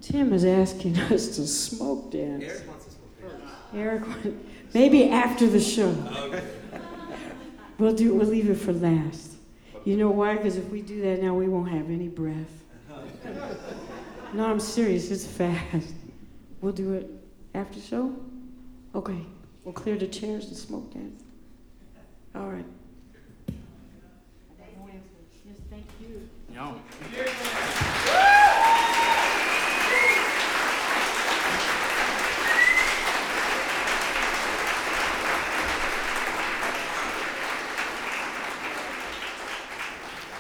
Tim is asking us to smoke dance. Eric wants to smoke dance. Eric, maybe after the show. Okay. We'll leave it for last. You know why? Because if we do that now, we won't have any breath. No, I'm serious. It's fast. We'll do it after show? Okay. We'll clear the chairs and smoke dance. All right.